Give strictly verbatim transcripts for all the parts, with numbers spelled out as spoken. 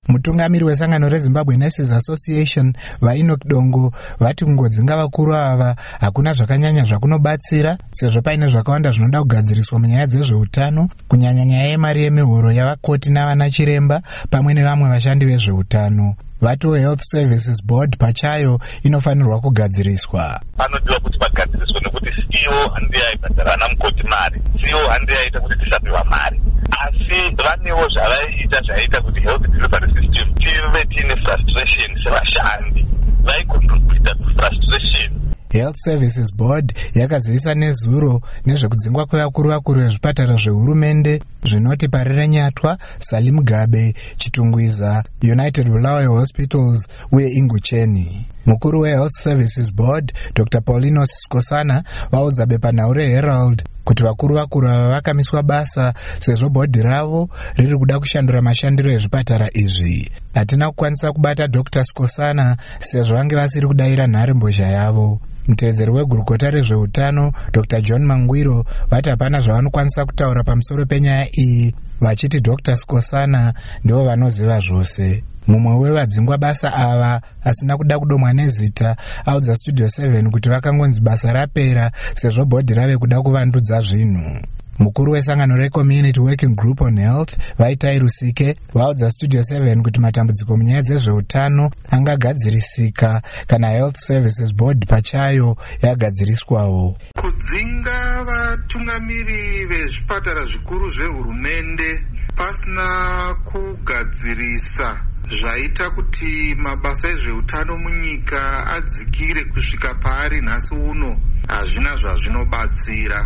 Mutungamiri wesangano reZimbabwe Nurses Association vaEnoch Dongo vati kungodzinga vakuru ava hakuna zvakanyanya zvakunobatsira sezvo paine zvakawanda zvinoda kugadziriswa munyaya dzezveutano, kunyanya nyaya yemari yemihoro yavakoti navana chiremba pamwe nevamwe vashandi vezveutano. Vatiwo Health Services Board pachayo inofanirwa kugadziriswa. Panodiwa kuti pagadziriswe nekuti C E O handiye aibhadhara ana mukoti mari, C E O handiye aita kuti tisapiwa mari, asi vanewo zvavaiita zvaiita kuti health delivery system tive tiine frustration sevashandi vaikontributa frustration. Health Services Board yakazivisa nezuro nezvekudzingwa kwevakuru vakuru vezvipatara zvehurumende zvinoti Parire Nyatwa, Salim Gabe, Chitungwiza, United Bulawayo Hospitals uye Ingucheni. Mukuru weHealth Services Board Doctor Paulinus Skosana vaudza bepanhau reHerald kuti vakuru vakuru ava vakamiswa basa sezvo bhodhi ravo riri kuda kushandura mashandiro ezvipatara izvi. Hatina kukwanisa kubata Doctor Skosana sezvo vange vasiri kudayira nhare mbozha yavo. Mutevedzeri wegurukota rezveutano Doctor John Mangwiro vati hapana zvavanokwanisa kutaura pamusoro penyaya iyi, vachiti Doctor Skosana ndivo vanoziva zvose. Mumwe wevadzingwa basa ava asina kuda kudomwa nezita audza Studio seven kuti vakangonzi basa rapera sezvo bhodhi rave kuda kuvandudza zvinhu. Mukuru wesangano reCommunity Working Group on Health Vaitai Rusike vaudza Studio seven kuti matambudziko munyaya dzezveutano angagadzirisika kana Health Services Board pachayo yagadziriswawo. Kudzinga vatungamiri vezvipatara zvikuru zvehurumende pasina kugadzirisa zvaita kuti mabasa ezveutano munyika adzikire kusvika paari nhasi uno hazvina zvazvinobatsira.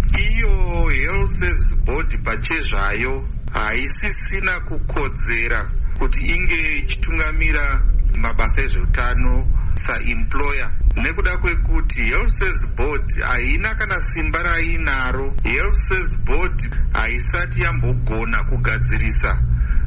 Iyo Health Services Board pachezvayo haisisina kukodzera kuti inge ichitungamira mabasa ezveutano saemployer, nekuda kwekuti Health Services Board haina kana simba rainaro. Health Services Board haisati yambogona kugadzirisa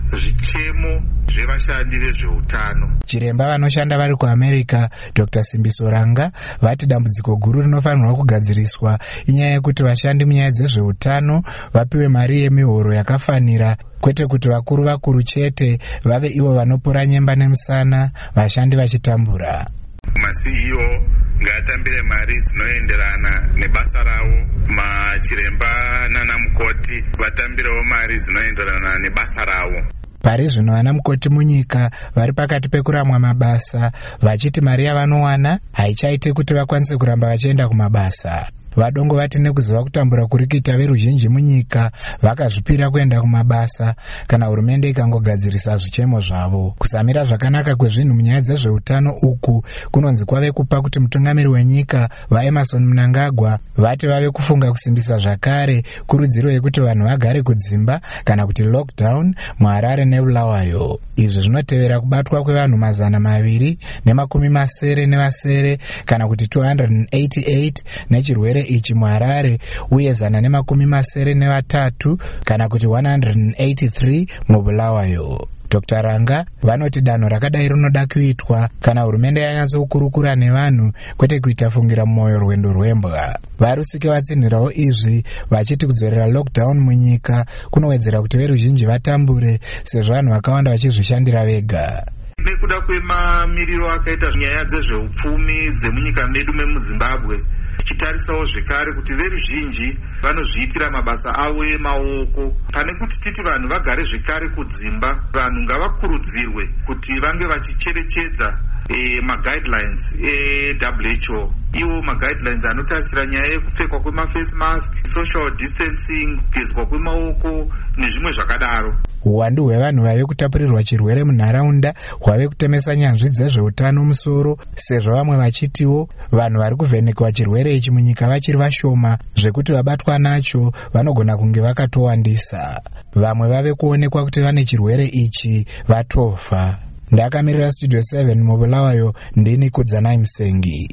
zvichemo zvevashandi vezveutano. Chiremba vanoshanda vari kuAmerica Doctor Simbiso Ranga vati dambudziko guru rinofanirwa kugadziriswa inyaya yekuti vashandi munyaya dzezveutano vapiwe mari yemihoro yakafanira, kwete kuti vakuru vakuru chete vave ivo vanopura nyemba nemusana vashandi vachitambura. Ma-C E O ngaatambire mari dzinoenderana nebasa ravo, machiremba nana mukoti vatambirewo mari dzinoenderana nebasa ravo. Pari zvino vana mukoti munyika vari pakati pekuramwa mabasa vachiti mari yavanowana haichaite kuti vakwanise kuramba vachienda kumabasa. Vadongo vati nekuziva kutambura kuri kuita veruzhinji munyika vakazvipira kuenda kumabasa kana hurumende ikangogadzirisa zvichemo zvavo. Kusamira zvakanaka kwezvinhu munyaya dzezveutano uku kunonzi kwave kupa kuti mutungamiri wenyika vaEmerson Mnangagwa vati vave kufunga kusimbisa zvakare kurudziro yekuti vanhu vagare kudzimba kana kuti lockdown muHarare neBulawayo. Izvi zvinotevera kubatwa kwevanhu mazana maviri nemakumi masere nevasere kana kuti two hundred eighty-eight nechirwere ichi muHarare uye zana nemakumi masere nevatatu kana kuti one hundred eighty-three muBulawayo. Doctor Ranga vanoti danho rakadai rinoda kuitwa kana hurumende yanyatsokurukura nevanhu kwete kuita fungira mumwoyo rwendo rwembwa. Varusike vatsinhirawo izvi vachiti kudzorera lockdown munyika kunowedzera kuti veruzhinji vatambure sezvo vanhu vakawanda vachizvishandira vega. Nekuda kwemamiriro akaita nyaya dzezveupfumi dzemunyika medu memuZimbabwe, tichitarisawo zvekare kuti veruzhinji vanozviitira mabasa avo emaoko. Pane kuti titi vanhu vagare zvekare kudzimba, vanhu ngavakurudzirwe kuti vange vachicherechedza e, ma-guidelines e-W H O. Iwo ma-guidelines anotarisira nyaya yekupfekwa kwema-face mask, social distancing, kugezwa kwemaoko nezvimwe zvakadaro. Uwandu hwevanhu vave kutapurirwa chirwere munharaunda hwave kutemesa nyanzvi dzezveutano musoro, sezvo vamwe vachitiwo vanhu vari kuvhenekwa chirwere ichi munyika vachiri vashoma zvekuti vabatwa nacho vanogona kunge vakatowandisa. Vamwe vave kuonekwa kuti vane chirwere ichi vatofa. Ndakamirira Studio seven muBulawayo, ndini Kudzanai Musengi.